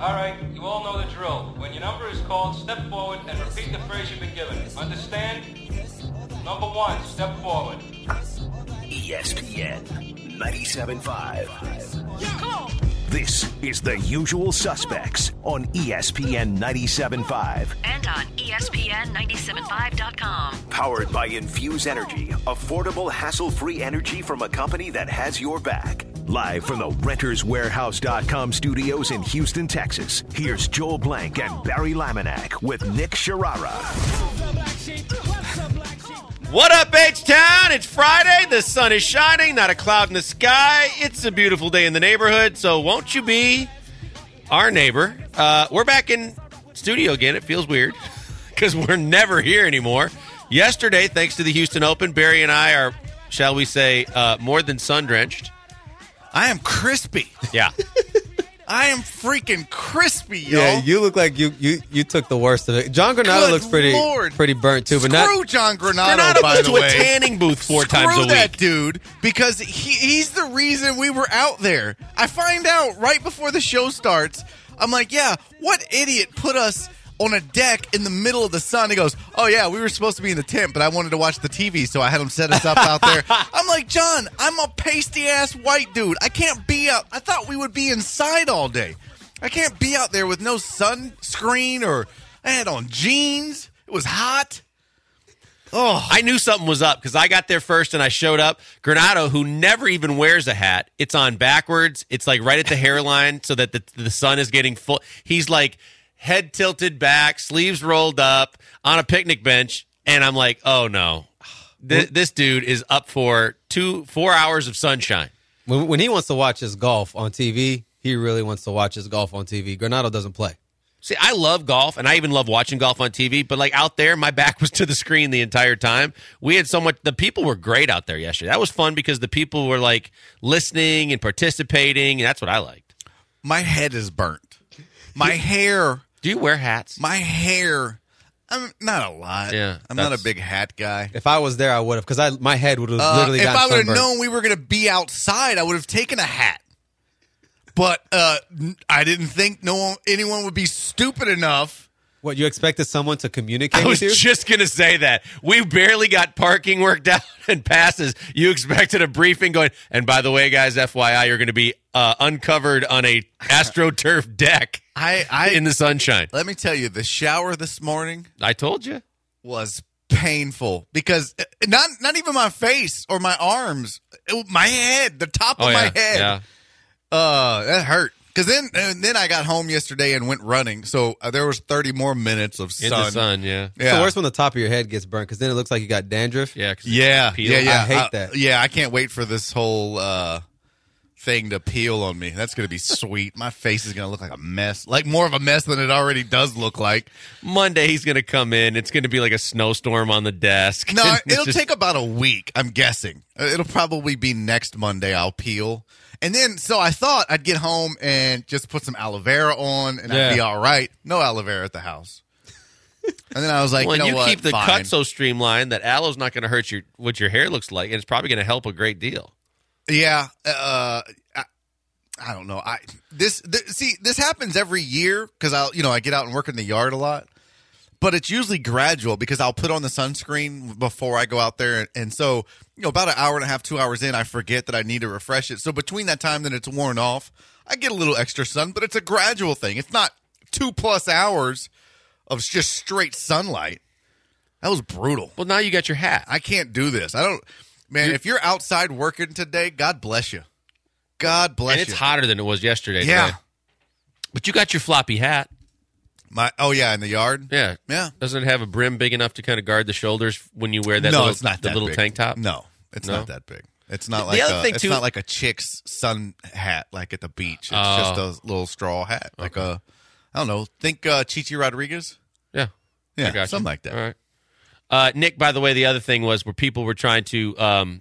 All right, you all know the drill. When your number is called, step forward and repeat the phrase you've been given. Understand? Number 1, step forward. ESPN 97.5. Come on. This is The Usual Suspects on ESPN 97.5. And on ESPN975.com. Powered by Infuse Energy, affordable, hassle-free energy from a company that has your back. Live from the RentersWarehouse.com studios in Houston, Texas, here's Joel Blank and Barry Laminack with Nick Sharara. What up, H-Town? It's Friday. The sun is shining, not a cloud in the sky. It's a beautiful day in the neighborhood, so won't you be our neighbor? We're back in studio again. It feels weird because we're never here anymore. Yesterday, thanks to the Houston Open, Barry and I are, shall we say, more than sun-drenched. I am crispy. Yeah. I am freaking crispy, yo. Yeah, you look like you took the worst of it. John Granado Good looks pretty burnt too, but Screw not John Granado, Granado by goes the to way. a tanning booth four times a Screw week. that dude, because he's the reason we were out there. I find out right before the show starts. I'm like, yeah, what idiot put us on a deck in the middle of the sun? He goes, oh, yeah, we were supposed to be in the tent, but I wanted to watch the TV, so I had him set us up out there. I'm like, John, I'm a pasty-ass white dude. I can't be out. I thought we would be inside all day. I can't be out there with no sunscreen, or I had on jeans. It was hot. Oh, I knew something was up because I got there first and I showed up. Granado, who never even wears a hat, it's on backwards. It's like right at the hairline so that the sun is getting full. He's like head tilted back, sleeves rolled up on a picnic bench. And I'm like, oh, no. This dude is up for 4 hours of sunshine. when he wants to watch his golf on TV, he really wants to watch his golf on TV. Granado doesn't play. See, I love golf, and I even love watching golf on TV, but like out there, my back was to the screen the entire time. We had so much, the people were great out there yesterday. That was fun because the people were like listening and participating, and that's what I liked. my head is burnt. My hair. Do you wear hats? My hair. I'm not a lot. Yeah, I'm not a big hat guy. If I was there, I would have, because my head would have literally if gotten I would have sunburned. known we were going to be outside, I would have taken a hat. But I didn't think anyone would be stupid enough. What, you expected someone to communicate I was with you? just going to say that. We barely got parking worked out and passes. You expected a briefing going, and by the way, guys, FYI, you're going to be uncovered on a AstroTurf deck in the sunshine. Let me tell you, the shower this morning I told you. was painful because not even my face or my arms, my head, the top of my head. Yeah. That hurt. Because then I got home yesterday and went running, so there was 30 more minutes of sun. In the sun, yeah. It's the worst when the top of your head gets burnt, because then it looks like you got dandruff. Yeah. 'Cause Yeah. peel. I hate that. Yeah, I can't wait for this whole thing to peel on me. That's going to be sweet. My face is going to look like a mess, like more of a mess than it already does look like. Monday, he's going to come in. It's going to be like a snowstorm on the desk. No, It's it'll just- take about a week, I'm guessing. It'll probably be next Monday I'll peel. And then, so I thought I'd get home and just put some aloe vera on, and I'd be all right. No aloe vera at the house. And then I was like, well, you know you what? keep the Fine. cut so streamlined that aloe's not going to hurt what your hair looks like, and it's probably going to help a great deal. Yeah, I don't know. This happens every year because I get out and work in the yard a lot, but it's usually gradual because I'll put on the sunscreen before I go out there, and so about an hour and a half, 2 hours in, I forget that I need to refresh it. So between that time that it's worn off, I get a little extra sun, but it's a gradual thing. It's not 2+ hours of just straight sunlight. That was brutal. Well, now you got your hat. I can't do this. If you're outside working today, God bless you. God bless you. And it's hotter than it was yesterday. Yeah. Today. But you got your floppy hat. In the yard? Yeah. Yeah. Doesn't it have a brim big enough to kind of guard the shoulders when you wear that it's not that little big. tank top? No, it's No? not that big. It's not The like other thing, it's too- not like a chick's sun hat like at the beach. It's just a little straw hat. Like I don't know. Think Chichi Rodriguez? Yeah. I Yeah, got you. something like that. All right. Nick, by the way, the other thing was where people were trying to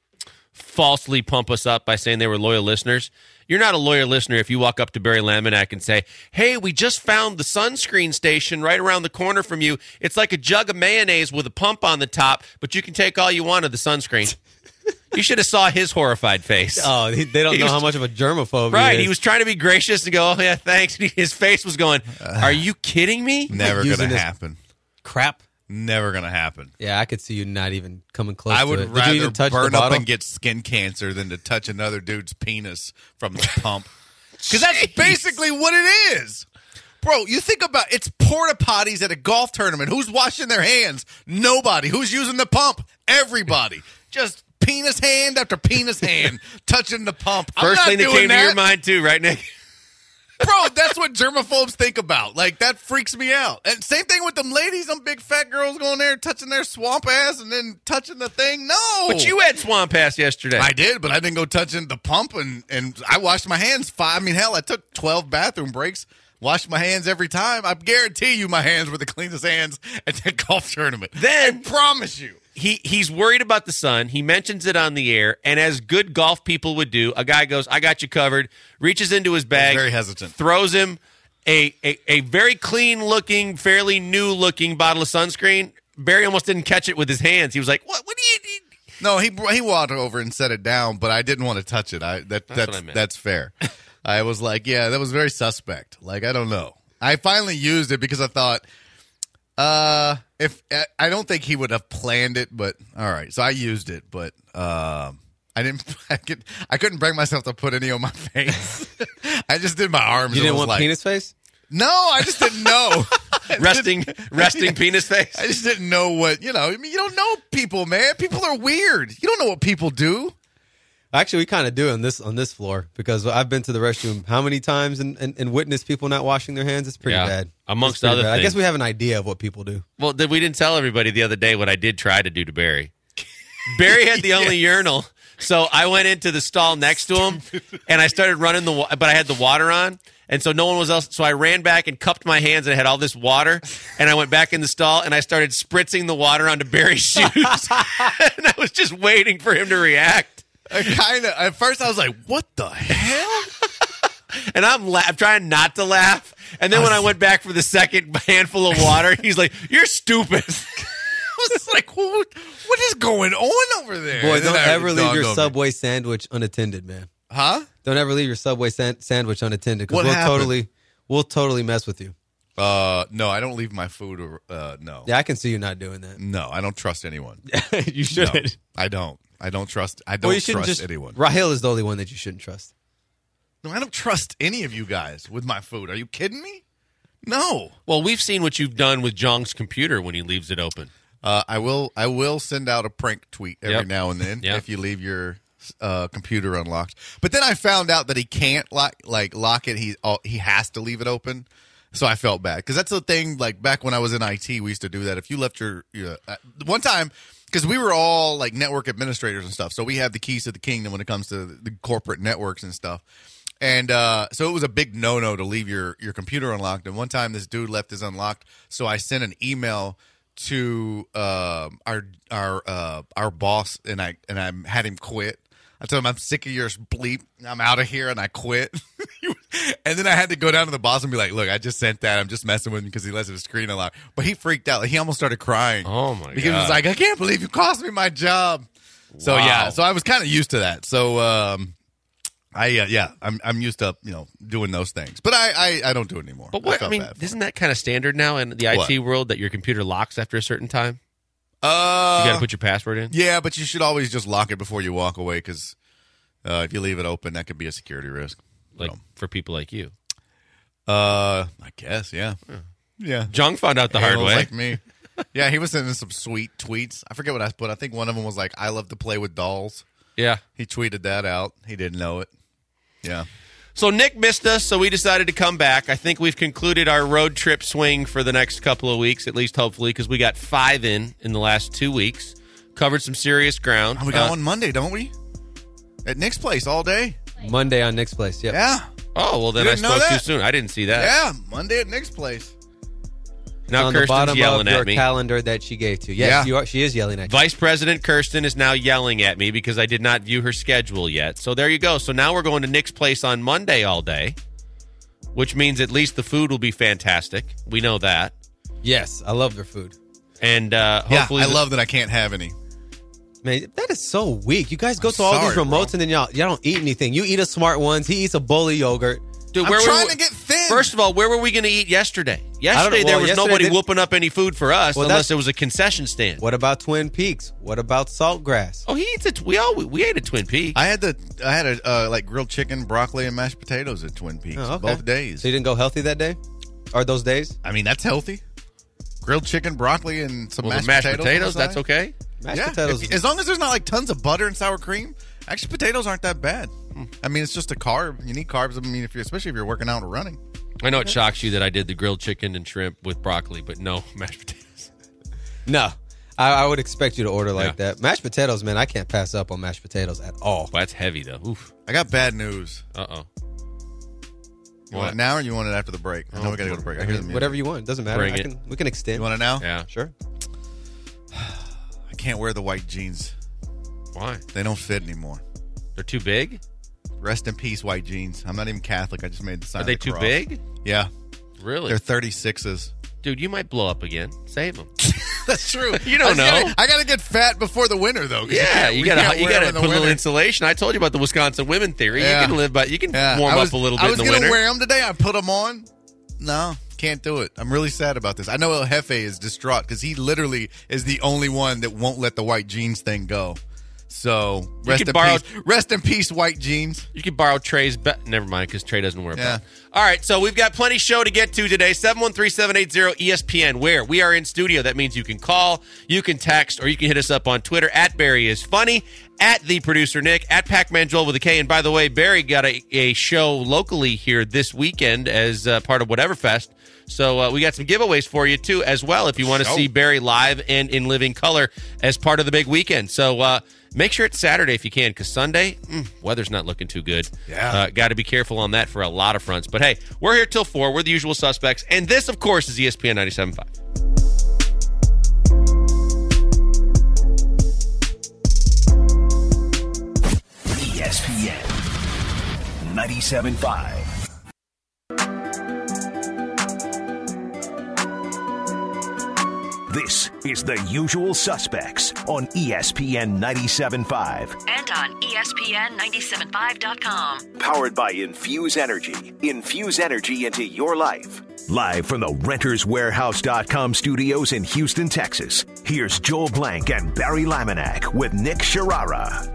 falsely pump us up by saying they were loyal listeners. You're not a loyal listener if you walk up to Barry Laminack and say, hey, we just found the sunscreen station right around the corner from you. It's like a jug of mayonnaise with a pump on the top, but you can take all you want of the sunscreen. You should have saw his horrified face. Oh, they don't He know was- how much of a germaphobe Right, he is. he was trying to be gracious and go, "Oh yeah, thanks." And his face was going, "Are you kidding me?" Never Using going to this- happen. Crap. Never going to happen. Yeah, I could see you not even coming close I to would it. Did rather you even touch burn the up bottle? and get skin cancer than to touch another dude's penis from the pump. Because that's basically what it is. Bro, you think about it's porta potties at a golf tournament. Who's washing their hands? Nobody. Who's using the pump? Everybody. Just penis hand after penis hand touching the pump. I'm First not thing that doing came to your mind too, right, Nick? Bro, that's what germaphobes think about. Like, that freaks me out. And same thing with them ladies, them big fat girls going there touching their swamp ass and then touching the thing. No. But you had swamp ass yesterday. I did, but I didn't go touching the pump, and I washed my hands. I took 12 bathroom breaks, washed my hands every time. I guarantee you my hands were the cleanest hands at that golf tournament. Then- I promise you. He's worried about the sun. He mentions it on the air, and as good golf people would do, a guy goes, "I got you covered," reaches into his bag, very hesitant. throws him a very clean-looking, fairly new-looking bottle of sunscreen. Barry almost didn't catch it with his hands. He was like, "What do you need?" No, he walked over and set it down, but I didn't want to touch it. what I meant. That's fair. I was like, yeah, that was very suspect. Like, I don't know. I finally used it because I thought, if I don't think he would have planned it, but all right. So I used it, but I couldn't bring myself to put any on my face. I just did my arms. You and didn't was want like, penis face? No, I just didn't know. Resting penis face. I just didn't know what, I mean, you don't know people, man. People are weird. You don't know what people do. Actually, we kind of do on this floor because I've been to the restroom how many times and witnessed people not washing their hands. It's pretty Yeah. bad. Amongst It's pretty other bad. I guess things. we have an idea of what people do. Well, we didn't tell everybody the other day what I did try to do to Barry. Barry had the only urinal, so I went into the stall next to him, and I started running but I had the water on, and so no one was else. So I ran back and cupped my hands, and I had all this water, and I went back in the stall, and I started spritzing the water onto Barry's shoes, and I was just waiting for him to react. At first I was like, what the hell? And I'm trying not to laugh, and then when I went back for the second handful of water, he's like, "You're stupid." I was like, what is going on over there? Boy, And then don't I ever leave dawned your on me. Subway sandwich unattended, man. Huh? Don't ever leave your Subway sandwich unattended What because happened? we'll totally mess with you. No, I don't leave my food. No. Yeah, I can see you not doing that. No, I don't trust anyone. You should. No, I don't. I don't trust. I don't Well, you shouldn't trust just. anyone. Raheel is the only one that you shouldn't trust. No, I don't trust any of you guys with my food. Are you kidding me? No. Well, we've seen what you've done with Jong's computer when he leaves it open. I will send out a prank tweet every Yep. now and then Yep. if you leave your computer unlocked. But then I found out that he can't lock it. He has to leave it open. So I felt bad because that's the thing. Like back when I was in IT, we used to do that. If you left your one time, because we were all like network administrators and stuff, so we have the keys to the kingdom when it comes to the corporate networks and stuff. And so it was a big no-no to leave your computer unlocked. And one time this dude left his unlocked, so I sent an email to our boss, and I had him quit. I told him, I'm sick of your bleep. I'm out of here, and I quit. And then I had to go down to the boss and be like, look, I just sent that. I'm just messing with him because he left his screen unlocked. But he freaked out. Like, he almost started crying. Oh, my Because he was God. like, I can't believe you cost me my job. So, Wow. yeah. So I was kind of used to that. So, I'm used to doing those things, but I don't do it anymore. But what I felt mean, bad for isn't that kind of standard now in the IT world that your computer locks after a certain time? it. You got to put your password in. Yeah, but you should always just lock it before you walk away because if you leave it open, that could be a security risk. Like for people like you. I guess, yeah. Jong found out the hard Animals way. like me. Yeah, he was sending some sweet tweets. I forget what I put. I think one of them was like, "I love to play with dolls." Yeah. He tweeted that out. He didn't know it. Yeah. So Nick missed us, so we decided to come back. I think we've concluded our road trip swing for the next couple of weeks, at least hopefully, because we got 5 in the last 2 weeks. Covered some serious ground. We got one Monday, don't we? At Nick's place all day. Monday on Nick's Place. Yep. Yeah. Oh, well, then You I didn't know spoke too that? soon. I didn't see that. Yeah, Monday at Nick's place. Now on the Kirsten's bottom yelling of your at me. calendar that she gave to you. Yes, Yeah. you are. She is yelling at you. Vice President Kirsten is now yelling at me because I did not view her schedule yet. So there you go. So now we're going to Nick's place on Monday all day, which means at least the food will be fantastic. We know that. Yes, I love their food. And Yeah, hopefully I love that I can't have any. Man, that is so weak. You guys go to all these sorry, remotes bro. and then y'all don't eat anything. You eat a Smart Ones. He eats a bowl of yogurt. Dude, I'm trying to get thin. First of all, where were we going to eat yesterday? Yesterday, well, there was yesterday nobody they- whooping up any food for us Well, unless that's- it was a concession stand. What about Twin Peaks? What about Saltgrass? Oh, he eats it. We ate at Twin Peaks. I had a like grilled chicken, broccoli, and mashed potatoes at Twin Peaks Oh, okay. both days. So you didn't go healthy that day? Or those days? I mean, that's healthy. Grilled chicken, broccoli, and some Well, the mashed, mashed potatoes, on the that's side. okay. Mashed Yeah, potatoes. as long as there's not like tons of butter and sour cream. Actually, potatoes aren't that bad. I mean, it's just a carb. You need carbs. I mean, especially if you're working out or running. I know it shocks you that I did the grilled chicken and shrimp with broccoli, but no mashed potatoes. No. I would expect you to order like Yeah. that. Mashed potatoes, man, I can't pass up on mashed potatoes at all. Well, that's heavy, though. Oof. I got bad news. Uh-oh. You want it now or you want it after the break? I know we got to go to break. I hear the music. Whatever you want. Doesn't matter. Bring it. We can extend. You want it now? Yeah. Sure. I can't wear the white jeans. Why? They don't fit anymore. They're too big? Rest in peace, white jeans. I'm not even Catholic. I just made the sign. Are of they the too cross. big? Yeah. Really? They're 36s. Dude, you might blow up again. Save them. That's true. You don't know. I got to get fat before the winter, though. 'cause Yeah, we you can't got wear them to in the put a little winter. insulation. I told you about the Wisconsin women theory. Yeah. You can live by. You can Yeah. warm I was- up a little I bit was in the gonna winter. wear them today. I put them on. No, can't do it. I'm really sad about this. I know El Jefe is distraught because he literally is the only one that won't let the white jeans thing go. So rest in peace, white jeans. You can borrow Trey's. Never mind, because Trey doesn't wear a Yeah. belt. All right, so we've got plenty show to get to today. 713-780-ESPN. Where we are in studio. That means you can call, you can text, or you can hit us up on Twitter at Barry is Funny, at the producer Nick, at Pac-Man Joel with a K. And by the way, Barry got a show locally here this weekend as part of Whatever Fest. So we got some giveaways for you, too, as well, if you want to see Barry live and in living color as part of the big weekend. So make sure it's Saturday if you can, because Sunday, weather's not looking too good. Yeah. Got to be careful on that for a lot of fronts. But, hey, we're here till 4. We're the usual suspects. And this, of course, is ESPN 97.5. ESPN 97.5. This is The Usual Suspects on ESPN 97.5. And on ESPN975.com. Powered by Infuse Energy. Infuse energy into your life. Live from the RentersWarehouse.com studios in Houston, Texas. Here's Joel Blank and Barry Laminack with Nick Sharara.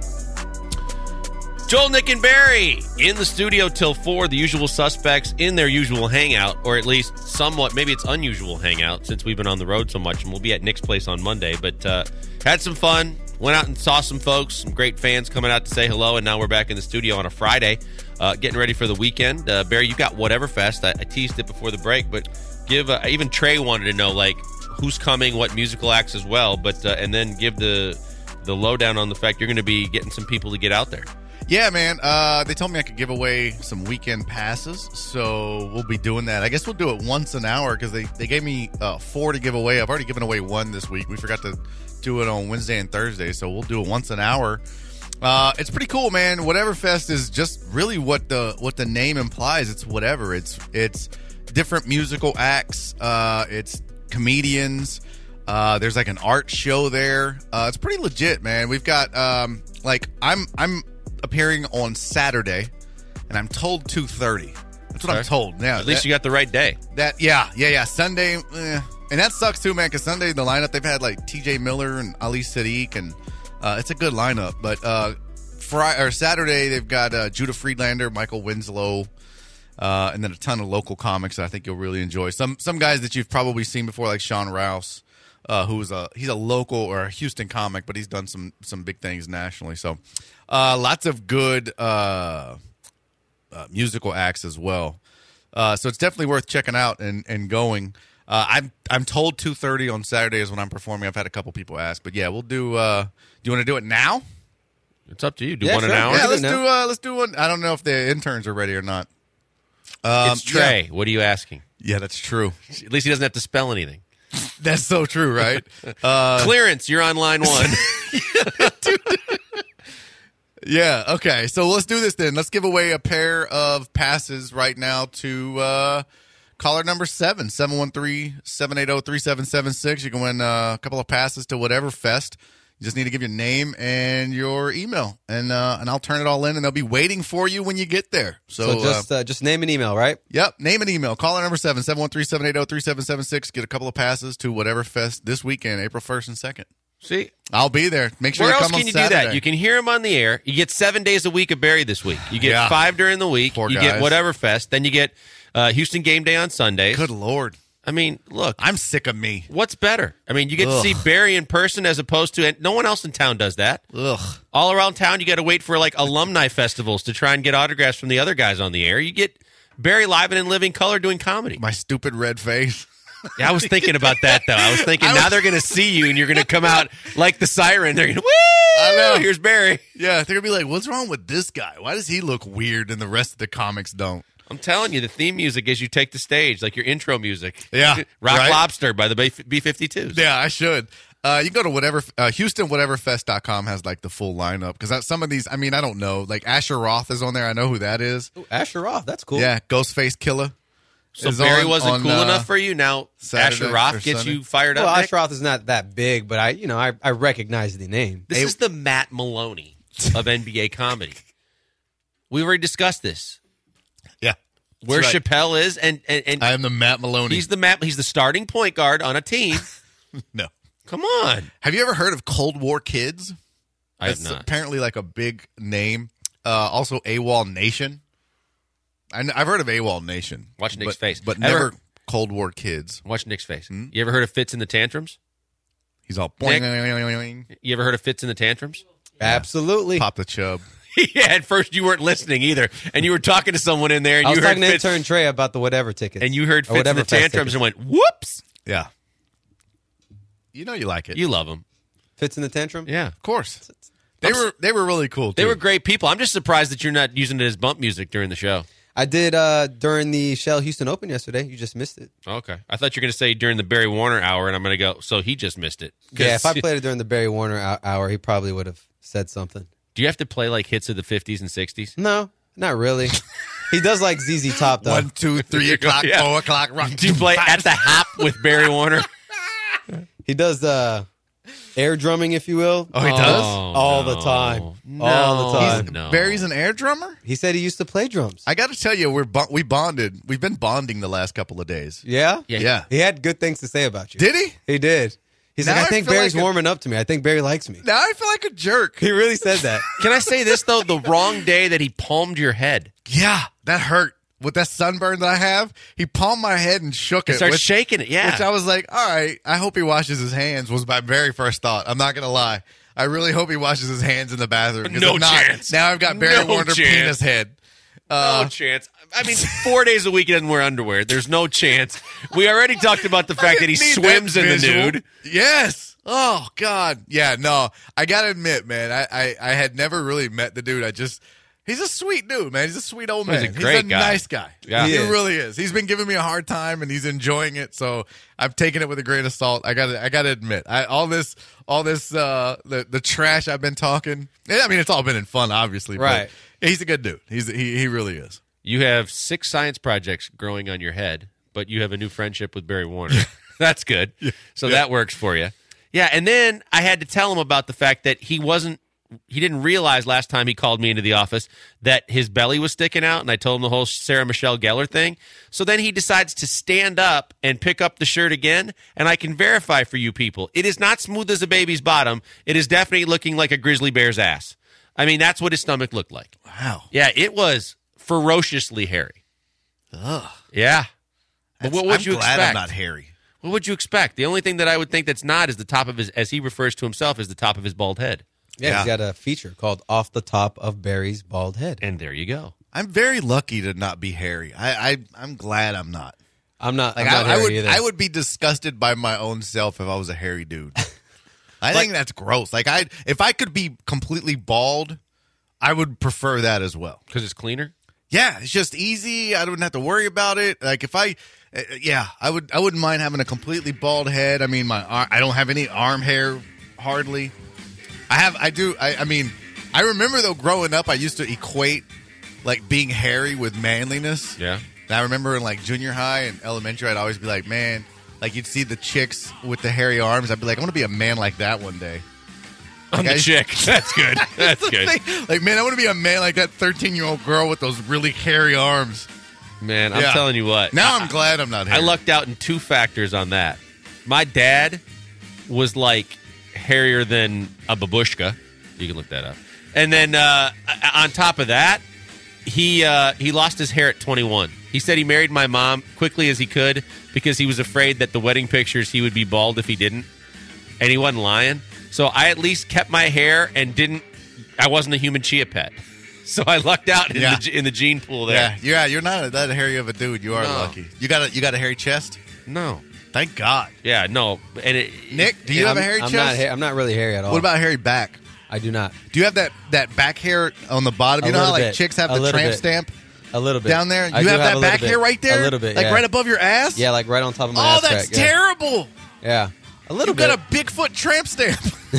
Joel, Nick, and Barry in the studio till 4. The usual suspects in their usual hangout, or at least somewhat, maybe it's unusual hangout since we've been on the road so much, and we'll be at Nick's place on Monday. But had some fun, went out and saw some folks, some great fans coming out to say hello, and now we're back in the studio on a Friday, getting ready for the weekend. Barry, you got Whatever Fest. I teased it before the break, but even Trey wanted to know, like, who's coming, what musical acts as well, but and then give the lowdown on the fact you're going to be getting some people to get out there. Yeah, man. They told me I could give away some weekend passes, so we'll be doing that. I guess we'll do it once an hour because they gave me 4 to give away. I've already given away 1 this week. We forgot to do it on Wednesday and Thursday, so we'll do it once an hour. It's pretty cool, man. Whatever Fest is just really what the name implies. It's whatever. It's different musical acts. It's comedians. There's like an art show there. It's pretty legit, man. We've got I'm appearing on Saturday, and I'm told 2:30. That's what I'm told. Yeah, At least you got the right day. Yeah. Sunday, and that sucks too, man. Because Sunday the lineup they've had like T.J. Miller and Ali Sadiq, and it's a good lineup. But Saturday they've got Judah Friedlander, Michael Winslow, and then a ton of local comics that I think you'll really enjoy. Some guys that you've probably seen before, like Sean Rouse. He's a local or a Houston comic, but he's done some big things nationally. So, lots of good musical acts as well. So it's definitely worth checking out and going. I'm told 2:30 on Saturday is when I'm performing. I've had a couple people ask, but yeah, we'll do. Do you want to do it now? It's up to you. Do Yeah, one an sure. hour? Yeah, do it now. let's do one. I don't know if the interns are ready or not. It's Trey. What are you asking? Yeah, that's true. At least he doesn't have to spell anything. That's so true, right? Clearance, you're on line 1. Yeah, okay. So let's do this then. Let's give away a pair of passes right now to caller number 7, 713-780-3776. You can win a couple of passes to Whatever Fest. You just need to give your name and your email, and I'll turn it all in, and they'll be waiting for you when you get there. So just name and email, right? Yep, name and email. Caller number 713-780-3776. Get a couple of passes to whatever fest this weekend, April 1st and 2nd. See? I'll be there. Make sure Where you else come can on you Saturday. do that? You can hear him on the air. You get 7 days a week of Barry this week. You get 5 during the week. Poor you guys. get whatever fest. Then you get Houston Game Day on Sundays. Good Lord. I mean, look. I'm sick of me. What's better? I mean, you get to see Barry in person as opposed to, and no one else in town does that. Ugh. All around town, you got to wait for like alumni festivals to try and get autographs from the other guys on the air. You get Barry live and in living color doing comedy. My stupid red face. Yeah, I was thinking about that, though. I was thinking now they're going to see you and you're going to come out like the siren. They're going to, woo! I know. Here's Barry. Yeah, they're going to be like, what's wrong with this guy? Why does he look weird and the rest of the comics don't? I'm telling you, the theme music as you take the stage, like your intro music. Yeah, Rock right? Lobster by the B-52s. Yeah, I should. You can go to HoustonWhateverFest.com has like the full lineup because some of these, I mean, I don't know. Like Asher Roth is on there. I know who that is. Ooh, Asher Roth, that's cool. Yeah, Ghostface Killer. So is Barry on- wasn't on, cool enough for you. Now Saturday Asher Roth or gets Sunday. you fired Well, up. Nick? Asher Roth is not that big, but I recognize the name. This is the Matt Maloney of NBA comedy. We already discussed this. Yeah. Where That's right. Chappelle is, and I am the Matt Maloney. he's the starting point guard on a team. No. Come on, Have you ever heard of Cold War Kids? I have That's not. apparently like a big name. Also, AWOL Nation. I've heard of AWOL Nation. Watch Nick's face. But Ever- never Cold War Kids. Watch Nick's face. Hmm? You ever heard of Fits in the Tantrums? He's all Nick? boing, You ever heard of Fits in the Tantrums? Absolutely. pop the chub. Yeah, at first you weren't listening either, and you were talking to someone in there, and I you was heard talking to Fitz, intern Trey about the whatever tickets. and you heard Or Fits in whatever the fest Tantrums, tickets. and went, "Whoops!" Yeah. You know you like it. You love them, Fits in the tantrum? yeah. Of course. They were really cool, too. They were great people. I'm just surprised that you're not using it as bump music during the show. I did during the Shell Houston Open yesterday. You just missed it. Okay, I thought you were going to say during the Barry Warner hour, and I'm going to go. So he just missed it. 'Cause Yeah, if I played it during the Barry Warner hour, he probably would have said something. do you have to play like hits of the 50s and 60s? No, not really. He does like ZZ Top, though. 1, 2, 3 o'clock, Yeah. 4 o'clock. Rock. Do you play at the hop with Barry Warner? He does air drumming, if you will. Oh, he does? All the time. All the time. No. Barry's an air drummer? He said he used to play drums. I got to tell you, we bonded. We've been bonding the last couple of days. Yeah? Yeah. He had good things to say about you. Did he? He did. He's Now like, I I think feel Barry's like warming up to me. I think Barry likes me. Now I feel like a jerk. He really said that. Can I say this though? The wrong day that he palmed your head. Yeah, that hurt. With that sunburn that I have, he palmed my head and shook He it. started which- shaking it. Yeah. Which I was like, all right, I hope he washes his hands, was my very first thought. I'm not going to lie. I really hope he washes his hands in the bathroom. 'cause No if not, chance. Now I've got Barry No Warner chance. penis head. No chance. I mean, 4 days a week he doesn't wear underwear. There's no chance. We already talked about the fact that he Need swims that in the visual. nude. Yes. Oh, God. Yeah, no. I got to admit, man, I had never really met the dude. He's a sweet dude, man. He's a sweet old man. He's a great guy. Nice guy. Yeah. He He is. really is. He's been giving me a hard time, and he's enjoying it. So I've taken it with a grain of salt. I gotta admit, all this, the trash I've been talking. I mean, it's all been in fun, obviously. Right. But he's a good dude. He really is. You have 6 science projects growing on your head, but you have a new friendship with Barry Warner. That's good. So that works for you. Yeah, and then I had to tell him about the fact that he didn't realize last time he called me into the office that his belly was sticking out, and I told him the whole Sarah Michelle Gellar thing. So then he decides to stand up and pick up the shirt again, and I can verify for you people, it is not smooth as a baby's bottom. It is definitely looking like a grizzly bear's ass. I mean, that's what his stomach looked like. Wow. Yeah, it was ferociously hairy. Ugh. Yeah. But what would I'm you glad expect? I'm not hairy. What would you expect? The only thing that I would think that's not is the top of his, as he refers to himself, is the top of his bald head. Yeah, Yeah. he's got a feature called Off the Top of Barry's Bald Head. And there you go. I'm very lucky to not be hairy. I'm glad I'm not. I'm not, Like I'm not I hairy would, either. I would be disgusted by my own self if I was a hairy dude. I think that's gross. Like if I could be completely bald, I would prefer that as well. Because it's cleaner? Yeah, it's just easy. I wouldn't have to worry about it. Like if I wouldn't mind having a completely bald head. I mean, I don't have any arm hair hardly. I mean, I remember though growing up, I used to equate like being hairy with manliness. Yeah. And I remember in like junior high and elementary, I'd always be like, man, like you'd see the chicks with the hairy arms. I'd be like, I want to be a man like that one day. On the chick. That's good. That's good. Like, man, I want to be a man like that 13-year-old girl with those really hairy arms. Man, I'm telling you what. Now I'm glad I'm not hairy. I lucked out in two factors on that. My dad was like hairier than a babushka. You can look that up. And then on top of that, he lost his hair at 21. He said he married my mom quickly as he could because he was afraid that the wedding pictures he would be bald if he didn't. And he wasn't lying. So I at least kept my hair and I wasn't a human chia pet. So I lucked out in the gene pool there. Yeah, you're not that hairy of a dude. You are lucky. You got a hairy chest? No. Thank God. Yeah, no. And Nick, do you have a hairy chest? I'm not really hairy at all. What about hairy back? I do not. Do you have that back hair on the bottom? You know how like chicks have the tramp stamp? A little bit. Down there? You have that back hair right there? A little bit, Like right above your ass? Yeah, like right on top of my ass crack. Oh, that's terrible. Yeah. A little bit. You got a Bigfoot tramp stamp.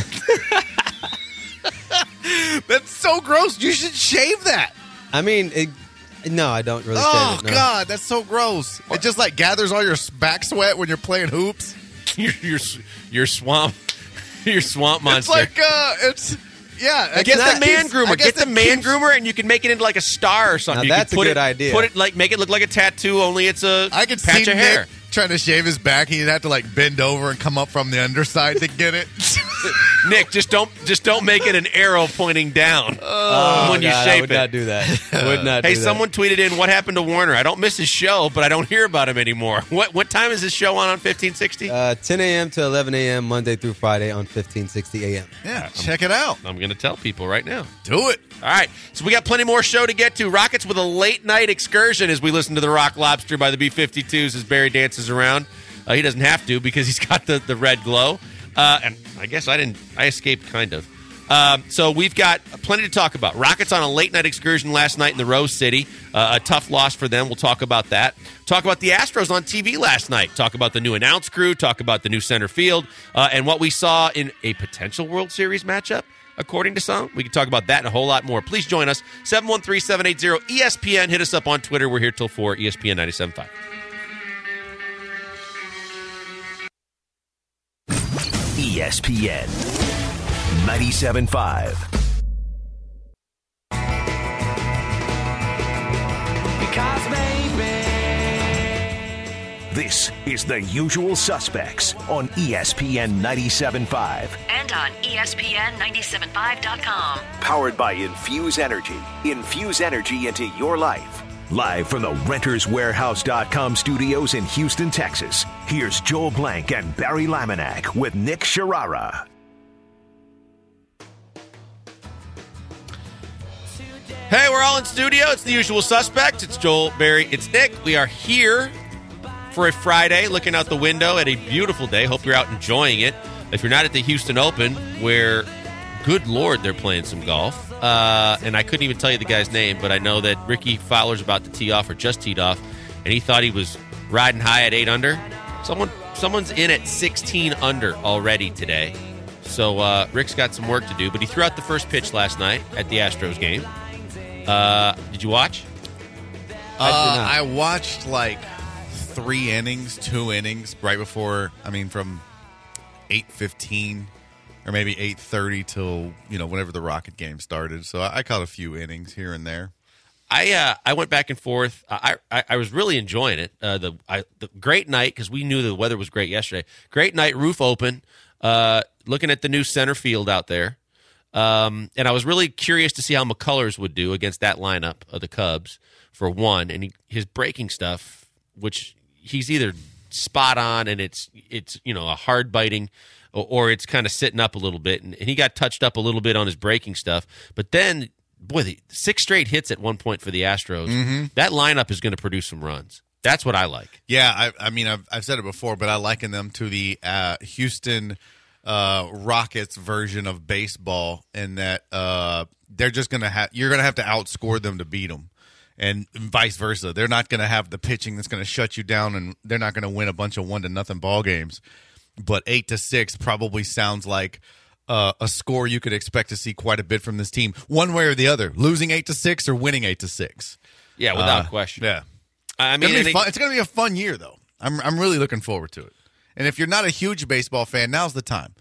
That's so gross. You should shave that. I mean, no, I don't really shave it. No. God, that's so gross. It just like gathers all your back sweat when you're playing hoops. your swamp monster. It's like get the man groomer. Get the man groomer, and you can make it into like a star or something. Now, that's a good idea. Make it look like a tattoo. Only it's a patch of hair. Nick trying to shave his back, he'd have to like bend over and come up from the underside to get it. Nick, just don't make it an arrow pointing down when you shape it. I would not do that. Hey, someone tweeted in, what happened to Warner? I don't miss his show, but I don't hear about him anymore. What time is his show on 1560? 10 a.m. to 11 a.m. Monday through Friday on 1560 a.m. Yeah, check it out. I'm going to tell people right now. Do it. All right, so we got plenty more show to get to. Rockets with a late-night excursion as we listen to the Rock Lobster by the B-52s as Barry dances around. He doesn't have to because he's got the red glow. And I guess I escaped kind of. So we've got plenty to talk about. Rockets on a late-night excursion last night in the Rose City. A tough loss for them. We'll talk about that. Talk about the Astros on TV last night. Talk about the new announce crew. Talk about the new center field. And what we saw in a potential World Series matchup, according to some. We can talk about that and a whole lot more. Please join us. 713-780-ESPN. Hit us up on Twitter. We're here till 4, ESPN 97.5. ESPN 97.5. Because maybe. This is The Usual Suspects on ESPN 97.5. And on ESPN975.com. Powered by Infuse Energy. Infuse energy into your life. Live from the RentersWarehouse.com studios in Houston, Texas, here's Joel Blank and Barry Laminack with Nick Sharara. Hey, we're all in studio. It's The Usual Suspects. It's Joel, Barry, it's Nick. We are here for a Friday, looking out the window at a beautiful day. Hope you're out enjoying it. If you're not at the Houston Open, where, good Lord, they're playing some golf. And I couldn't even tell you the guy's name, but I know that Ricky Fowler's about to tee off or just teed off, and he thought he was riding high at 8 under. Someone's in at 16 under already today. So Rick's got some work to do, but he threw out the first pitch last night at the Astros game. Did you watch? I watched like 2 innings right before, from 8:15 or maybe 8:30 till, whenever the Rocket game started. So I caught a few innings here and there. I went back and forth. I was really enjoying it. The great night, because we knew the weather was great yesterday. Great night, roof open, looking at the new center field out there. And I was really curious to see how McCullers would do against that lineup of the Cubs, for one. And his breaking stuff, which he's either spot on and it's a hard biting, or it's kind of sitting up a little bit. And he got touched up a little bit on his breaking stuff. But then, boy, the 6 straight hits at one point for the Astros. Mm-hmm. That lineup is going to produce some runs. That's what I like. Yeah, I've said it before, but I liken them to the Houston Rockets version of baseball, in that they're just you're going to have to outscore them to beat them. And vice versa. They're not going to have the pitching that's going to shut you down, and they're not going to win a bunch of 1-0 ball games. But 8-6 probably sounds like a score you could expect to see quite a bit from this team, one way or the other, losing 8-6 or winning 8-6. Yeah, without question. Yeah, it's going to be a fun year, though. I'm really looking forward to it. And if you're not a huge baseball fan, now's the time.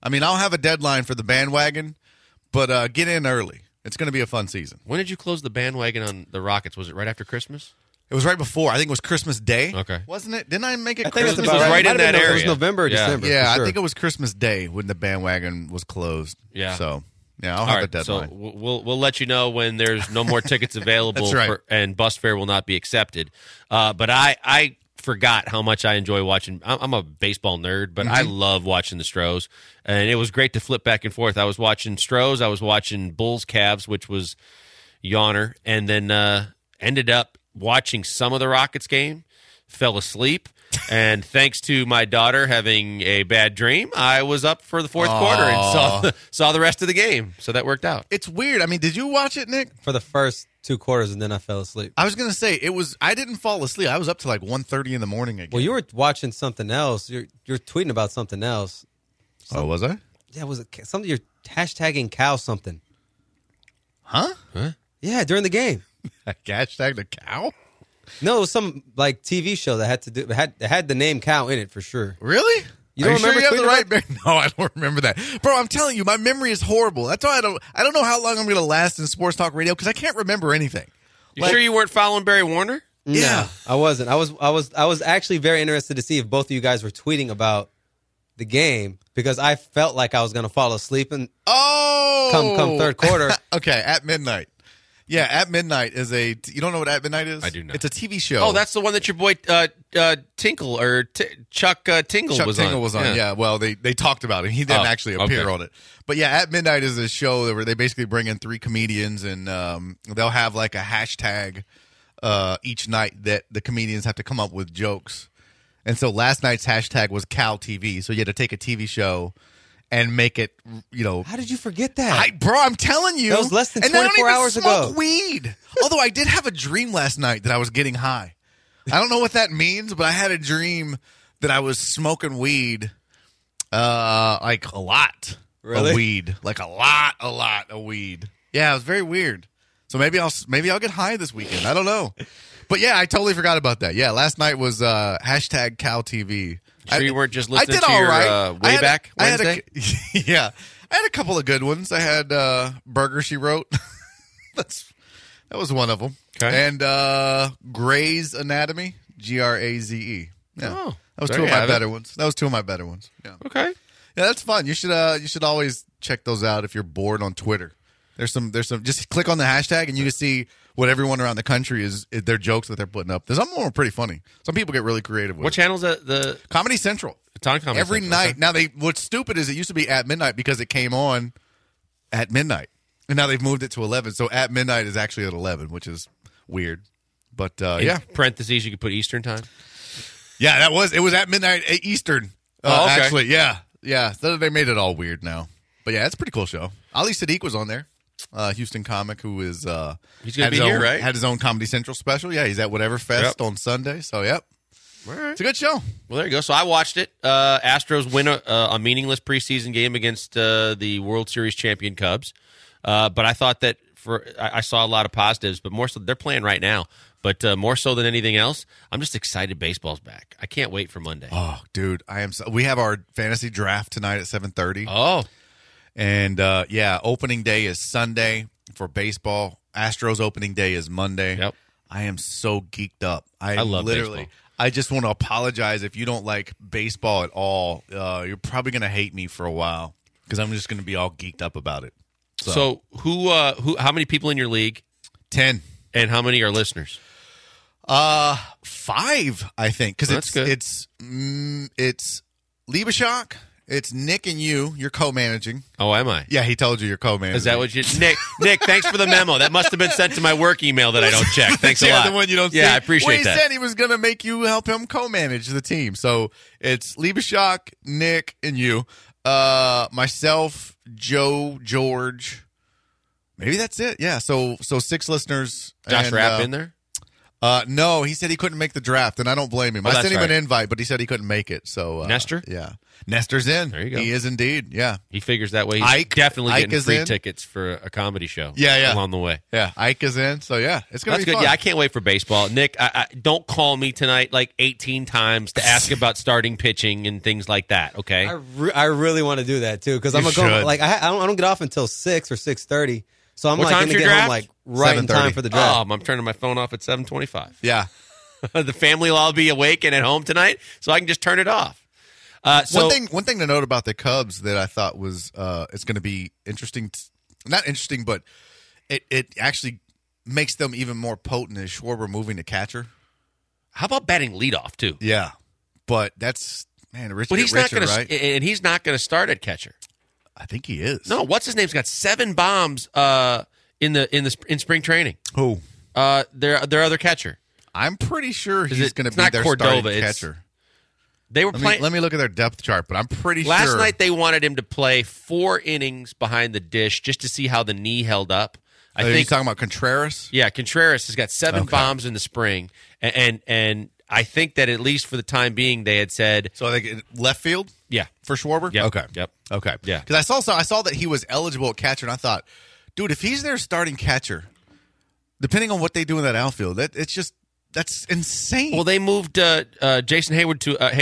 I mean, I'll have a deadline for the bandwagon, but get in early. It's going to be a fun season. When did you close the bandwagon on the Rockets? Was it right after Christmas? It was right before. I think it was Christmas Day. Okay. Wasn't it? Didn't I make it I think Christmas it's about was Day? right in that It was area. November or Yeah. December. Yeah, for sure. I think it was Christmas Day when the bandwagon was closed. Yeah. So, yeah, I'll All have a right, deadline. so we'll let you know when there's no more tickets available. That's right. And bus fare will not be accepted. But I forgot how much I enjoy watching. I'm a baseball nerd, but I love watching the Stros, and it was great to flip back and forth. I was watching Stros, I was watching Bulls Cavs, which was yawner, and then ended up watching some of the Rockets game. Fell asleep. And thanks to my daughter having a bad dream, I was up for the fourth quarter and saw the rest of the game. So that worked out. It's weird. I mean, did you watch it, Nick? For the first 2 quarters, and then I fell asleep. I was going to say, I didn't fall asleep. I was up to like 1:30 in the morning again. Well, you were watching something else. You're tweeting about something else. Oh, was I? Yeah, was it something? You're hashtagging cow something. Huh? Yeah, during the game. Hashtag the cow? No, it was some like TV show that had to do it had the name cow in it for sure. Really? You don't Are remember sure you have the tweeting right? No, I don't remember that, bro. I'm telling you, my memory is horrible. That's why I don't know how long I'm going to last in sports talk radio because I can't remember anything. You sure you weren't following Barry Warner? Yeah. No, I wasn't. I was actually very interested to see if both of you guys were tweeting about the game because I felt like I was going to fall asleep and come third quarter. Okay, At Midnight. Yeah, At Midnight is you don't know what At Midnight is? I do not. It's a TV show. Oh, that's the one that your boy Tinkle or Chuck Tingle Chuck was Tingle on. was on. Yeah. Well, they talked about it. He didn't actually appear on it. But yeah, At Midnight is a show where they basically bring in 3 comedians and they'll have like a hashtag each night that the comedians have to come up with jokes. And so last night's hashtag was Cal TV. So you had to take a TV show and make it, How did you forget that? Bro, I'm telling you. That was less than and I don't 24 even hours smoke ago. weed. Although I did have a dream last night that I was getting high. I don't know what that means, but I had a dream that I was smoking weed, like a lot Really? of weed, like a lot of weed. Yeah, it was very weird. So maybe I'll get high this weekend. I don't know, but yeah, I totally forgot about that. Yeah, last night was hashtag Cal TV. Sure you weren't just I listening did to all your right. Wayback Wednesday? Yeah, I had a couple of good ones. I had Burger She Wrote. That was one of them. Okay. And Grey's Anatomy, Graze. Yeah, Oh, that was there 2 of you my have it. better ones. That was 2 of my better ones. Yeah, Okay. yeah, that's fun. You should always check those out if you're bored on Twitter. There's some. Just click on the hashtag and you can see what everyone around the country is their jokes that they're putting up. There's some of them are pretty funny. Some people get really creative with What it. channel's that? The Comedy Central. it's on Comedy Every Central, night. okay. Now what's stupid is it used to be at midnight because it came on at midnight. And now they've moved it to 11. So at midnight is actually at 11, which is weird. But In yeah. parentheses, you could put Eastern time. Yeah, it was at midnight Eastern. Oh, okay. Actually, yeah. Yeah. So they made it all weird now. But yeah, it's a pretty cool show. Ali Sadiq was on there. Houston comic who is He's gonna had be his here, own- right? Had his own Comedy Central special. Yeah, he's at Whatever Fest Yep. on Sunday. So yep. All right. It's a good show. Well, there you go. So I watched it. Astros win a meaningless preseason game against the World Series champion Cubs. But I thought that I saw a lot of positives, but more so they're playing right now. But more so than anything else, I'm just excited baseball's back. I can't wait for Monday. Oh, dude, I am. We have our fantasy draft tonight at 7:30. Oh, And yeah, opening day is Sunday for baseball. Astros opening day is Monday. Yep. I am so geeked up. I love literally. baseball. I just want to apologize if you don't like baseball at all. You're probably going to hate me for a while because I'm just going to be all geeked up about it. so who? How many people in your league, 10. and how many are listeners? 5, I think, because That's good. it's Liebeshock, it's Nick and you. You're co-managing. Oh, am I? Yeah, he told you you're co-managing. Is that what you, Nick? Thanks for the memo. That must have been sent to my work email that I don't check. Thanks a yeah, lot. the one you don't see. Yeah, I appreciate well, he that. said he was going to make you help him co-manage the team. So it's Liebeshock, Nick, and you. Myself, Joe, George. Maybe that's it. Yeah. So 6 listeners. Josh and, Rapp in there. No, he said he couldn't make the draft, and I don't blame him. Oh, I that's sent him right. an invite, but he said he couldn't make it. So Nestor? Yeah. Nestor's in. There you go. He is indeed, yeah. He figures that way. He's Ike- definitely Ike getting is free in. tickets for a comedy show. Yeah. Along the way. Yeah, Ike is in, so yeah, it's going That's to be good. fun. Yeah, I can't wait for baseball. Nick, I don't call me tonight like 18 times to ask about starting pitching and things like that, okay? I really want to do that too because I'm You gonna go. should. Like I don't get off until 6 or 6:30, so I'm What like time's gonna your get draft? home like right in 7:30. time for the draft. I'm turning my phone off at 7:25. Yeah. The family will all be awake and at home tonight, so I can just turn it off. So One thing to note about the Cubs that I thought was it's going to be interesting, not interesting, but it actually makes them even more potent is Schwarber moving to catcher. how about batting leadoff too? Yeah, but that's Richard. But he's not Richard, going right? to, and he's not going to start at catcher. I think he is. No, what's his name's got 7 bombs in spring training. Who? Their other catcher. I'm pretty sure he's it- going to it's be not their Cordova, starting it's- catcher. They were playing. Let me look at their depth chart, but I'm pretty Last sure. night they wanted him to play 4 innings behind the dish just to see how the knee held up. I Are you think. talking about Contreras? Yeah, Contreras has got 7 Okay. bombs in the spring, and I think that at least for the time being they had said, So I think left field yeah, for Schwarber. Yep. Okay. Yep. Okay. Yeah. Because I saw that he was eligible at catcher, and I thought, dude, if he's their starting catcher, depending on what they do in that outfield, that's insane. well, they moved Jason Hayward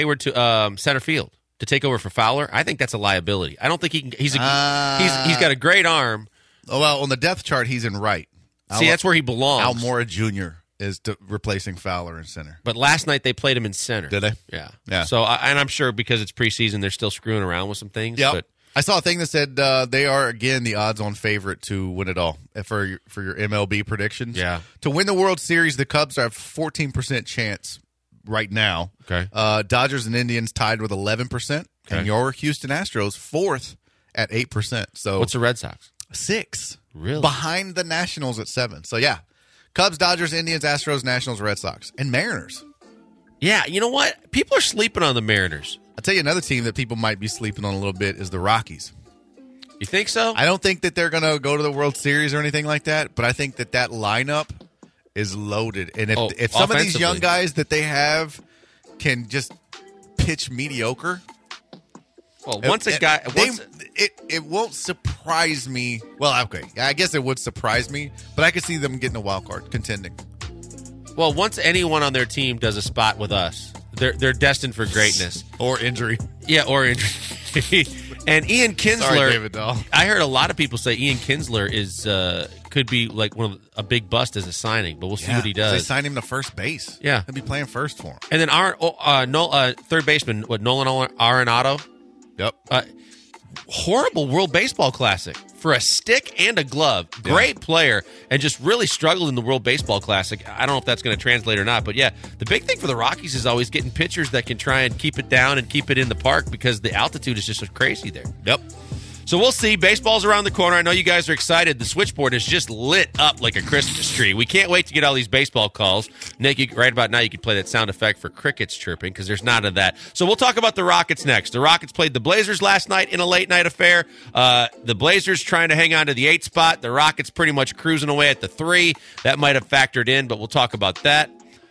to center field to take over for Fowler. I think that's a liability. I don't think he can. He's got a great arm. on the depth chart, he's in right. See, that's where he belongs. Almora Jr. is replacing Fowler in center. But last night they played him in center. Did they? Yeah. Yeah. So, and I'm sure because it's preseason, they're still screwing around with some things. Yeah. But I saw a thing that said they are again the odds-on favorite to win it all for your MLB predictions. Yeah. To win the World Series, the Cubs have 14% chance right now. Okay. Dodgers and Indians tied with 11%, Okay. and your Houston Astros fourth at 8%. So what's the Red Sox? 6? Really? Behind the Nationals at 7. So yeah, Cubs, Dodgers, Indians, Astros, Nationals, Red Sox, and Mariners. Yeah. You know what? People are sleeping on the Mariners. I'll tell you another team that people might be sleeping on a little bit is the Rockies. You think so? I don't think that they're going to go to the World Series or anything like that, but I think that lineup is loaded. And if some of these young offensively. guys that they have can just pitch mediocre, Well, once a guy, it won't surprise me. Well, okay, I guess it would surprise me, but I could see them getting a wild card, contending. once anyone on their team does a spot with us, they're destined for greatness. Or injury. Yeah, or injury. And Ian Kinsler, Sorry, David Dahl. I heard a lot of people say Ian Kinsler is could be like a big bust as a signing, but we'll see what he They does. signed him to first base. Yeah. He'll be playing first for him. And then our third baseman, Nolan Arenado, Yep. horrible World Baseball Classic for a stick and a glove. Great player, and just really struggled in the World Baseball Classic. I don't know if that's going to translate or not, but yeah, the big thing for the Rockies is always getting pitchers that can try and keep it down and keep it in the park because the altitude is just so crazy there. Yep. So we'll see. Baseball's around the corner. I know you guys are excited. The switchboard is just lit up like a Christmas tree. We can't wait to get all these baseball calls. Nick, right about now, you could play that sound effect for crickets chirping because there's none of that. So we'll talk about the Rockets next. The Rockets played the Blazers last night in a late-night affair. The Blazers trying to hang on to the 8 spot. The Rockets pretty much cruising away at the 3. That might have factored in, but we'll talk about that.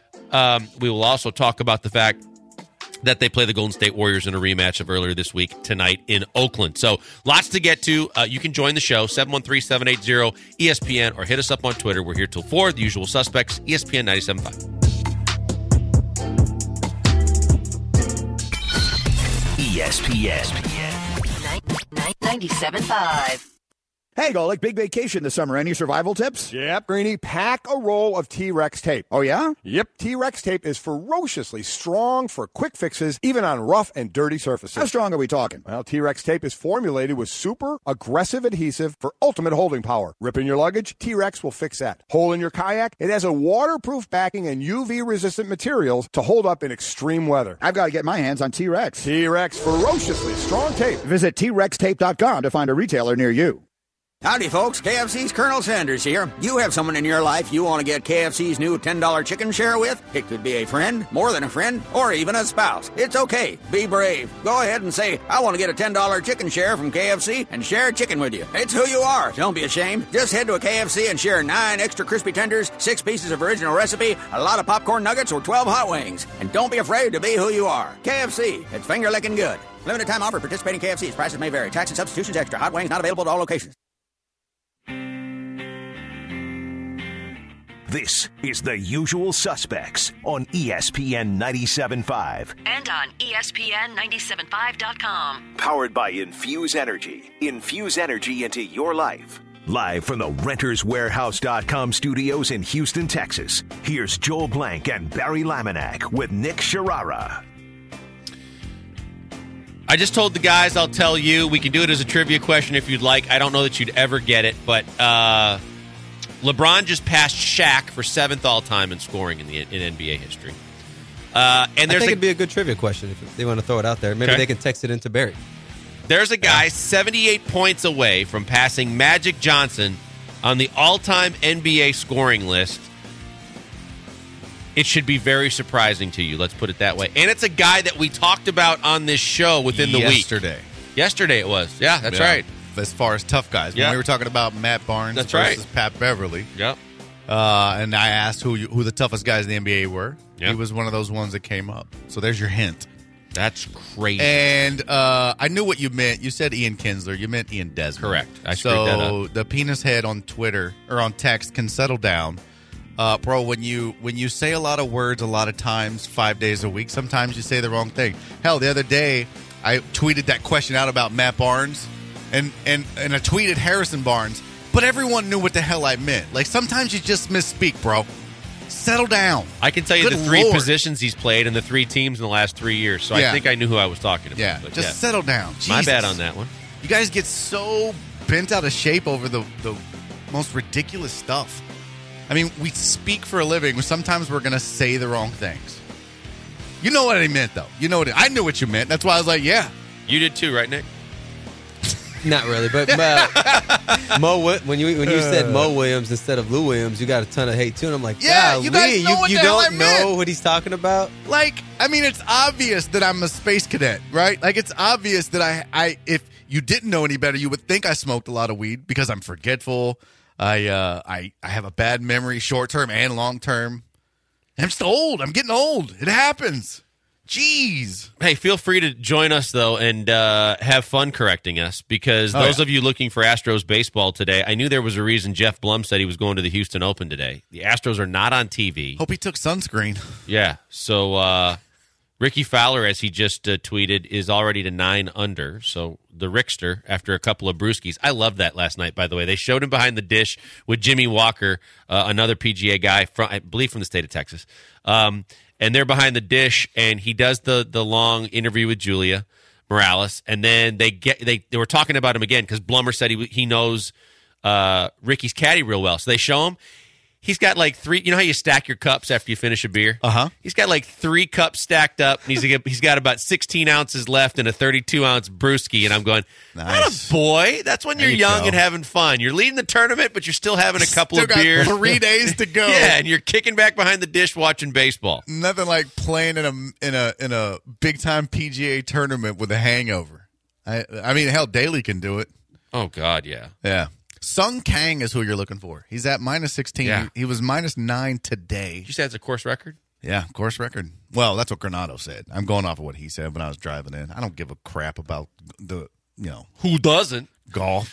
We will also talk about the fact that they play the Golden State Warriors in a rematch of earlier this week tonight in Oakland. So lots to get to. You can join the show, 713-780-ESPN, or hit us up on Twitter. We're here till 4, the usual suspects, ESPN 97.5. ESPN. 97.5. Hey, go like big vacation this summer. Any survival tips? Yep, Greeny, pack a roll of T-Rex tape. Oh, yeah? Yep, T-Rex tape is ferociously strong for quick fixes, even on rough and dirty surfaces. How strong are we talking? Well, T-Rex tape is formulated with super aggressive adhesive for ultimate holding power. Rip in your luggage? T-Rex will fix that. Hole in your kayak? It has a waterproof backing and UV-resistant materials to hold up in extreme weather. I've got to get my hands on T-Rex. T-Rex ferociously strong tape. Visit TRexTape.com to find a retailer near you. Howdy, folks. KFC's Colonel Sanders here. You have someone in your life you want to get KFC's new $10 chicken share with? It could be a friend, more than a friend, or even a spouse. It's okay. Be brave. Go ahead and say, I want to get a $10 chicken share from KFC and share chicken with you. It's who you are. Don't be ashamed. Just head to a KFC and share 9 extra crispy tenders, 6 pieces of original recipe, a lot of popcorn nuggets, or 12 hot wings. And don't be afraid to be who you are. KFC. It's finger-licking good. Limited time offer. Participating KFC's. Prices may vary. Tax and substitutions extra. Hot wings not available at all locations. This is The Usual Suspects on ESPN 97.5. And on ESPN975.com. Powered by Infuse Energy. Infuse energy into your life. Live from the RentersWarehouse.com studios in Houston, Texas. Here's Joel Blank and Barry Laminack with Nick Sharara. I just told the guys, I'll tell you. We can do it as a trivia question if you'd like. I don't know that you'd ever get it, but LeBron just passed Shaq for 7th all-time in scoring in NBA history. And I think it'd be a good trivia question if they want to throw it out there. Maybe they can text it into Barry. There's a guy 78 points away from passing Magic Johnson on the all-time NBA scoring list. It should be very surprising to you, let's put it that way. And it's a guy that we talked about on this show within the week. Yesterday it was. Yeah, that's right. As far as tough guys. When we were talking about Matt Barnes versus Pat Beverly. Yep. And I asked who the toughest guys in the NBA were. Yep. He was one of those ones that came up. So there's your hint. That's crazy. And I knew what you meant. You said Ian Kinsler. You meant Ian Desmond. Correct. I screwed that up. So the penis head on Twitter or on text can settle down. Bro, when you say a lot of words a lot of times, 5 days a week, sometimes you say the wrong thing. Hell, the other day, I tweeted that question out about Matt Barnes. And I tweeted Harrison Barnes, but everyone knew what the hell I meant. Like, sometimes you just misspeak, bro. Settle down. I can tell you the 3 positions he's played and the 3 teams in the last 3 years, so I think I knew who I was talking about. Yeah, but just settle down. Jesus. My bad on that one. You guys get so bent out of shape over the most ridiculous stuff. I mean, we speak for a living. Sometimes we're going to say the wrong things. You know what I meant, though. You know what I knew what you meant. That's why I was like, yeah. You did too, right, Nick? Not really, but when you said Mo Williams instead of Lou Williams, you got a ton of hate too. And I'm like, yeah, you guys know what the hell I meant. You don't know what he's talking about. Like, I mean, it's obvious that I'm a space cadet, right? Like, it's obvious that I if you didn't know any better, you would think I smoked a lot of weed because I'm forgetful. I have a bad memory, short term and long term. I'm just old. I'm getting old. It happens. Jeez. Hey, feel free to join us, though, and have fun correcting us, because those of you looking for Astros baseball today, I knew there was a reason Jeff Blum said he was going to the Houston Open today. The Astros are not on TV. Hope he took sunscreen. Yeah. So Ricky Fowler, as he just tweeted, is already to 9 under. So the Rickster, after a couple of brewskis. I loved that last night, by the way. They showed him behind the dish with Jimmy Walker, another PGA guy, I believe from the state of Texas. And they're behind the dish, and he does the long interview with Julia Morales, and then they were talking about him again because Blummer said he knows Ricky's caddy real well. So they show him. He's got like 3. You know how you stack your cups after you finish a beer? He's got like 3 cups stacked up, and he's got about 16 ounces left in a 32-ounce brewski. And I'm going, nice. Boy, that's when you're young and having fun. You're leading the tournament, but you're still having a couple of beers. 3 days to go. Yeah, and you're kicking back behind the dish watching baseball. Nothing like playing in a big time PGA tournament with a hangover. I mean, hell, Daly can do it. Oh God, yeah, yeah. Sung Kang is who you're looking for. He's at minus 16. Yeah. He was minus 9 today. You said it's a course record? Yeah, course record. Well, that's what Granado said. I'm going off of what he said when I was driving in. I don't give a crap about who doesn't? Golf.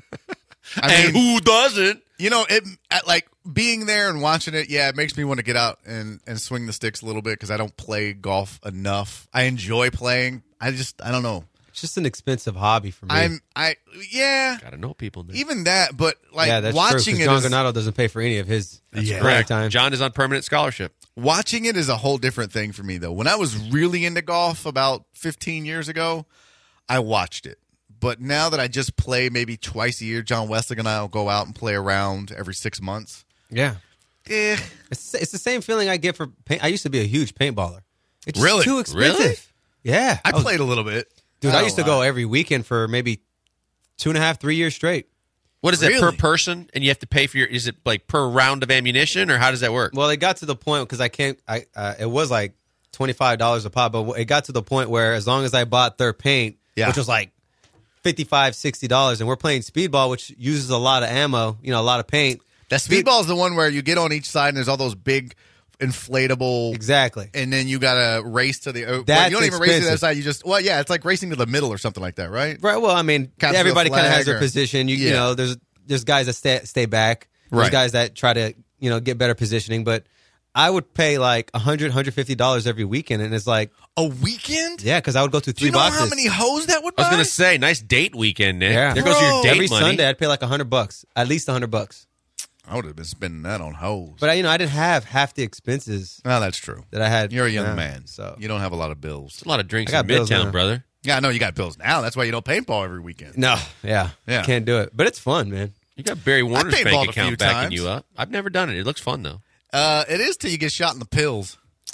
And who doesn't? Like being there and watching it, it makes me want to get out and swing the sticks a little bit because I don't play golf enough. I enjoy playing. I don't know. It's just an expensive hobby for me. Gotta know people. Now. Even that, but that's watching true, it. John Granado doesn't pay for any of his time. John is on permanent scholarship. Watching it is a whole different thing for me, though. When I was really into golf about 15 years ago, I watched it. But now that I just play maybe twice a year, John Westling and I will go out and play around every 6 months. Yeah. It's the same feeling I get for paint. I used to be a huge paintballer. It's really too expensive. Really? Yeah. I played a little bit. Dude, I used to go every weekend for maybe 2.5, 3 years straight. What is it per Really? person? And you have to pay for is it like per round of ammunition, or how does that work? Well, it got to the point because it was like $25 a pop, but it got to the point where as long as I bought their paint, which was like $55, $60, and we're playing speedball, which uses a lot of ammo, a lot of paint. That speedball is the one where you get on each side and there's all those big inflatable. Exactly. And then you got to race to the. That's you don't even race to the expensive. other side. You just. Well, yeah, it's like racing to the middle or something like that, right? Right. Well, I mean, Capture everybody the kind of has flag their or- position. You know, there's guys that stay back. There's Right. guys that try to get better positioning. But I would pay like $100, $150 every weekend, and it's like a weekend. Yeah, because I would go through Do you three know boxes. how many hoes that would I buy? was going to say, nice date weekend, Nick. Yeah, There goes your date every money. Sunday. I'd pay like $100, at least $100. I would have been spending that on hoes. But I didn't have half the expenses. No, that's true. That I had. You're a young now, man, so you don't have a lot of bills. It's a lot of drinks I got in bills Midtown, now. brother. Yeah, I know you got bills now. That's why you don't paintball every weekend. No, yeah, can't do it. But it's fun, man. You got Barry Warner's paintballed bank a few account backing times. you up. I've never done it. It looks fun, though. It is till you get shot in the pills.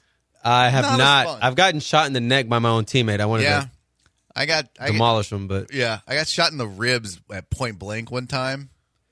I have Not as not. fun. I've gotten shot in the neck by my own teammate. I wanted Yeah, I got demolish him, but Yeah, I got shot in the ribs at point blank one time.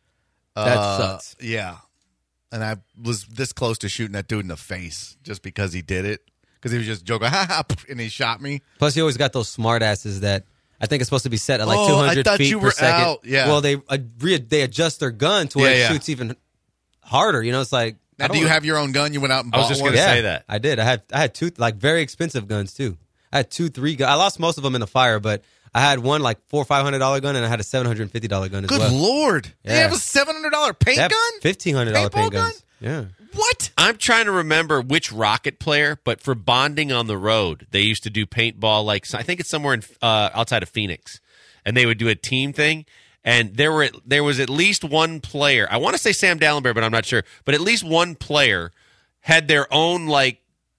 that sucks. Yeah, and I was this close to shooting that dude in the face just because he did it. Because he was just joking, ha ha, and he shot me. Plus, you always got those smart asses that I think it's supposed to be set at like Oh, I 200 thought feet you per were second. out. Yeah. Well, they adjust their gun to where Yeah, it yeah. shoots even harder. It's like. Now, do you have your own gun? You went out and bought I was just one? going to Yeah, say that. I did. I had two like very expensive guns too. I had 2-3 guns. I lost most of them in the fire, but I had one like $400-$500 gun, and I had a $750 gun as Good well. Lord! Yeah. They have a $700 paint They have gun? $1,500 Paintball paint gun? guns. Yeah. What? I'm trying to remember which Rocket player, but for bonding on the road, they used to do paintball. Like I think it's somewhere in outside of Phoenix, and they would do a team thing. And there was at least one player. I want to say Sam Dallenberg, but I'm not sure. But at least one player had their own like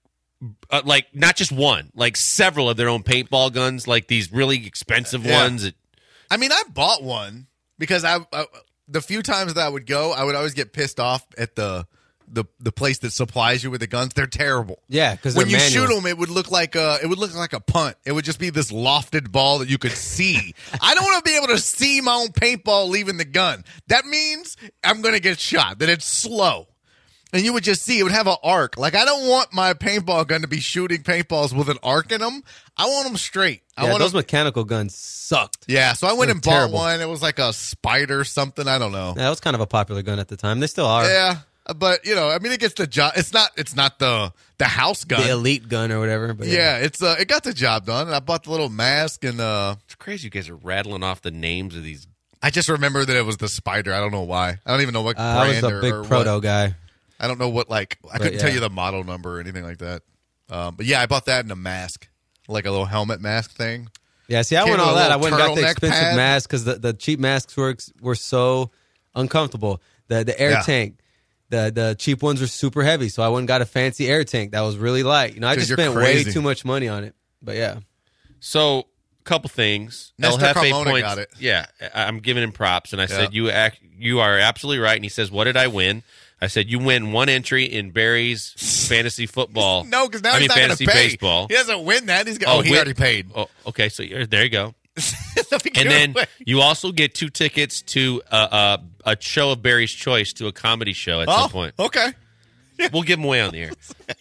not just one, like several of their own paintball guns, like these really expensive Yeah. ones. I mean, I bought one because I the few times that I would go, I would always get pissed off at the place that supplies you with the guns. They're terrible. Yeah, because When you shoot them, it would look like a punt. It would just be this lofted ball that you could see. I don't want to be able to see my own paintball leaving the gun. That means I'm going to get shot. That it's slow. And you would just see it would have an arc. Like, I don't want my paintball gun to be shooting paintballs with an arc in them. I want them straight. I want those them. mechanical guns sucked. Yeah, so I went They're and bought terrible. one. It was like a Spider something. I don't know. Yeah, that was kind of a popular gun at the time. They still are. Yeah, but I mean, it gets the job. It's not the house gun. The elite gun or whatever. But Yeah, it got the job done. And I bought the little mask, and It's crazy you guys are rattling off the names of these. I just remember that it was the Spider. I don't know why. I don't even know what I was brand a big or proto what. guy. I don't know what I couldn't yeah. tell you the model number or anything like that. But yeah, I bought that in a mask, like a little helmet mask thing. Yeah, see, I Came went with all a that. I little went and got the turtleneck expensive pad. mask because the cheap masks were so uncomfortable. The air Yeah. tank, the cheap ones were super heavy. So I went and got a fancy air tank that was really light. I Dude, just you're spent crazy. way too much money on it. But yeah. So, couple things. Nestor El Jefe Carmona points. got it. Yeah, I'm giving him props, and I said you are absolutely right. And he says, "What did I win?" I said, "You win one entry in Barry's fantasy football." No, because now I he's mean not going fantasy to pay. baseball. He doesn't win that. He already paid. Oh, okay, so there you go. Let me give And it then away. you also get 2 tickets to a show of Barry's choice, to a comedy show at some point. Okay. We'll give them away on the air.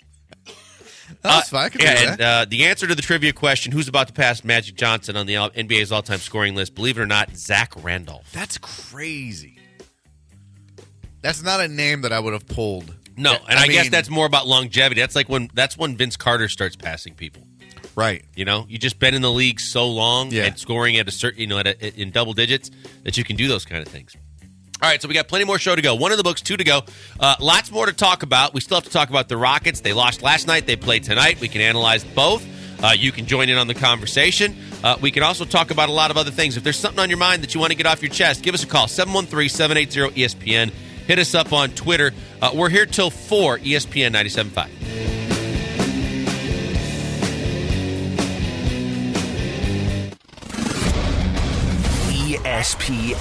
That's fine. I can do And that. the answer to the trivia question, who's about to pass Magic Johnson on the NBA's all-time scoring list, believe it or not, Zach Randolph. That's crazy. That's not a name that I would have pulled. No, and I guess mean- that's more about longevity. That's when Vince Carter starts passing people. Right. You just been in the league so long Yeah. and scoring at a certain, in double digits that you can do those kind of things. All right, so we got plenty more show to go. 1 in the books, 2 to go. Lots more to talk about. We still have to talk about the Rockets. They lost last night. They played tonight. We can analyze both. You can join in on the conversation. We can also talk about a lot of other things. If there's something on your mind that you want to get off your chest, give us a call, 713-780-ESPN. Hit us up on Twitter. We're here till 4, ESPN 97.5.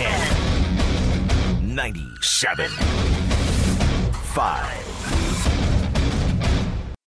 ESPN 97.5.